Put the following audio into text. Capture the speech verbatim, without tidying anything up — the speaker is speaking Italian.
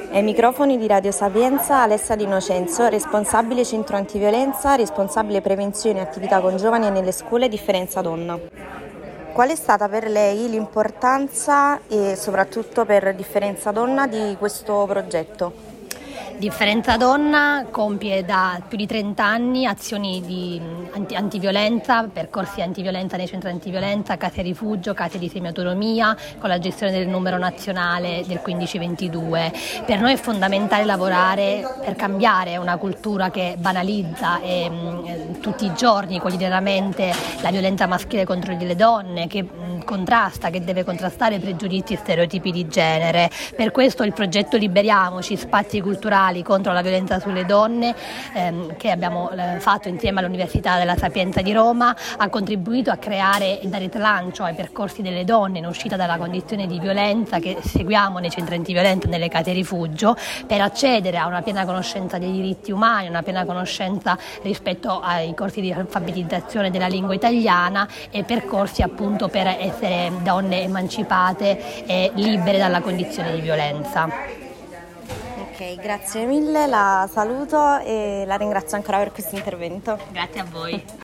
Ai microfoni di Radio Sapienza Alessia Di Innocenzo, responsabile centro antiviolenza, responsabile prevenzione e attività con giovani e nelle scuole Differenza Donna. Qual è stata per lei l'importanza e soprattutto per Differenza Donna di questo progetto? Differenza Donna compie da più di trenta anni azioni di anti- antiviolenza, percorsi antiviolenza nei centri antiviolenza, case rifugio, case di semiautonomia, con la gestione del numero nazionale del quindici ventidue. Per noi è fondamentale lavorare per cambiare una cultura che banalizza e, mh, tutti i giorni, quotidianamente, la violenza maschile contro le donne, che mh, contrasta, che deve contrastare pregiudizi e stereotipi di genere. Per questo il progetto Liberiamoci, spazi culturali contro la violenza sulle donne, ehm, che abbiamo eh, fatto insieme all'Università della Sapienza di Roma, ha contribuito a creare e dare slancio ai percorsi delle donne in uscita dalla condizione di violenza che seguiamo nei centri antiviolenza e nelle case rifugio, per accedere a una piena conoscenza dei diritti umani, una piena conoscenza rispetto ai corsi di alfabetizzazione della lingua italiana e percorsi appunto per essere donne emancipate e libere dalla condizione di violenza. Ok, grazie mille, la saluto e la ringrazio ancora per questo intervento. Grazie a voi.